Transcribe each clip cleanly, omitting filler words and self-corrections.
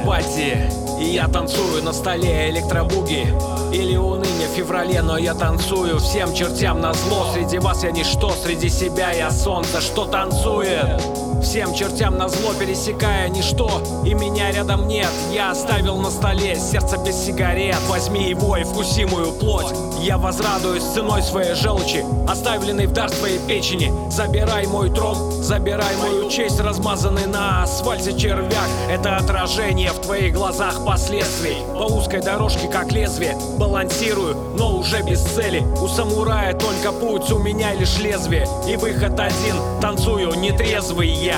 пати, и я танцую на столе электробуги. Или уныние в феврале, но я танцую всем чертям назло. Среди вас я ничто, среди себя я солнце, что танцует. Всем чертям назло, пересекая ничто, и меня рядом нет. Я оставил на столе сердце без сигарет. Возьми его и вкуси мою плоть. Я возрадуюсь ценой своей желчи, оставленной в дар твоей печени. Забирай мой трон, забирай мою честь, размазанный на асфальте червяк. Это отражение в твоих глазах последствий. По узкой дорожке, как лезвие, балансирую, но уже без цели. У самурая только путь, у меня лишь лезвие. И выход один, танцую нетрезвый я.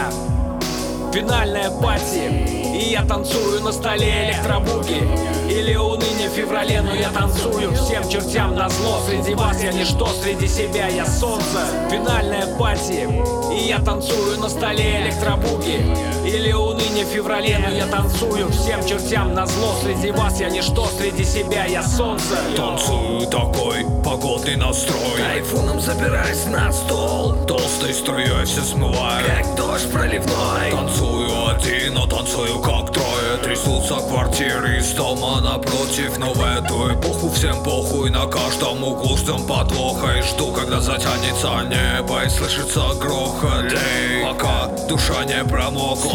Финальная пати, и я танцую на столе электробуги. Или уныние в феврале, но я танцую всем чертям назло. Среди вас я ничто, среди себя я солнце. Финальная пати, и я танцую на столе электробуги. Или уныние в феврале, но я танцую всем чертям назло. Среди вас я ничто, среди себя я солнце. Танцую такой погодный настрой, Тайфуном забираюсь на стол, толстой струей все смываю, как дождь проливной. танцую один, но танцую как трое. Трясутся квартиры из дома напротив, но в эту эпоху всем похуй. На каждом углу ждем подвоха и жду, когда затянется небо и слышится грохот. Эй, пока душа не промокла,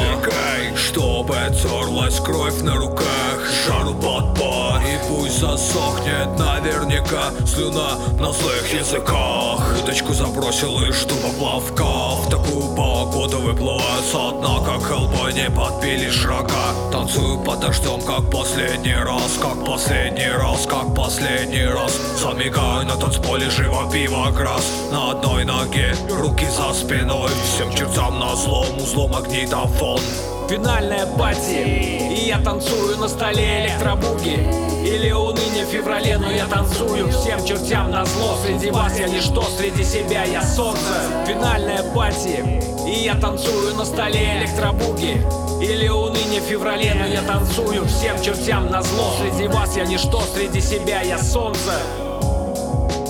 чтобы терлась кровь на руках, жару под пах, и пусть засохнет наверняка слюна на злых языках. Удочку забросил и жду поплавка. В такую погоду выплываю со дна, как хеллбой, не подбили шага. Танцую под дождем, как последний раз, как последний раз, как последний раз. Замигаю на танцполе, живо пиво грас. На одной ноге, руки за спиной, всем чертям на злом узлом магнитофон. Финальная пати, и я танцую на столе электробуги. Или уныние в феврале, но я танцую всем чертям назло. Среди вас я ничто, среди себя я солнце. Финальная пати, и я танцую на столе электробуги. Или уныние в феврале, но я танцую всем чертям назло. Среди вас я ничто, среди себя я солнце.